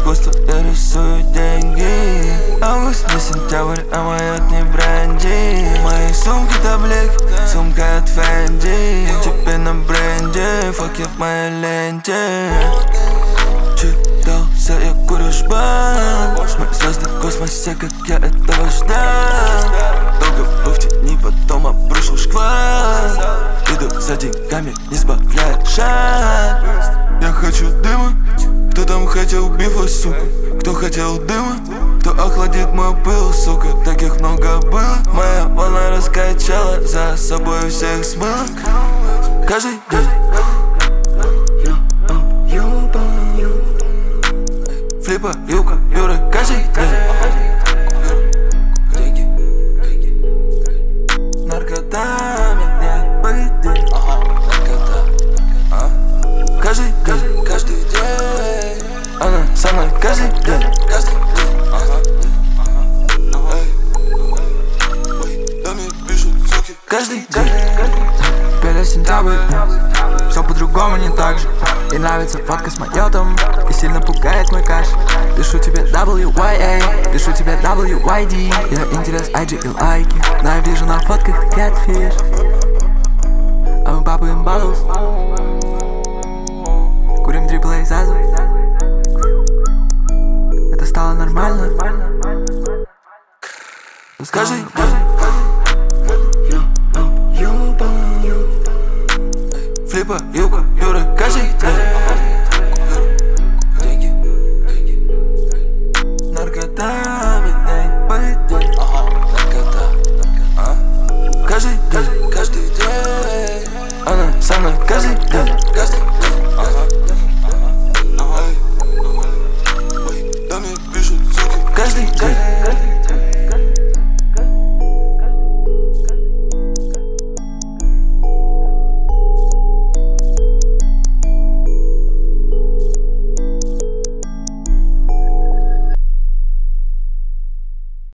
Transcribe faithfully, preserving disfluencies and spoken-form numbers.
искусство, я рисую деньги. Август не сентябрь, а маят не бренди. Мои сумки таблик, сумка от Фенди. Тебе на бренде, фак я в моей ленте. Читался я курю жбан. Мы звезды в космосе, как я этого ждал. Долго был в тени, потом обрушил шквал. Иду за деньгами, не сбавляя шаг. Я хочу дыма. Кто там хотел бифа, сука? Кто хотел дыма? Кто охладит мой пыл, сука? Таких много было. Моя волна раскачала, за собой всех смыла. Каждый день флипа, юка, юра, каждый день. Наркотами нет пойти. Каждый день, каждый день. Она со мной каждый день. Каждый день. Да мне пишут суки. Каждый день. Теперь сентябрь, все по-другому, не так же. Ей нравится фотка с майотом и сильно пугает мой кэш. Пишу тебе дабл ю уай эй, пишу тебе дабл ю уай ди. Я интерес ай джи и лайки, но я вижу на фотках catfish. А мы папаем bottles, курим триплей зазу. Это стало нормально. Каждый день. Флипа, юка, юра, каждый день. Деньги, деньги. Наркотами нет пойти. Наркота, наркота. Каждый день, каждый день. Она со мной каждый день. Каждый день. Да мне пишут суки. Каждый день.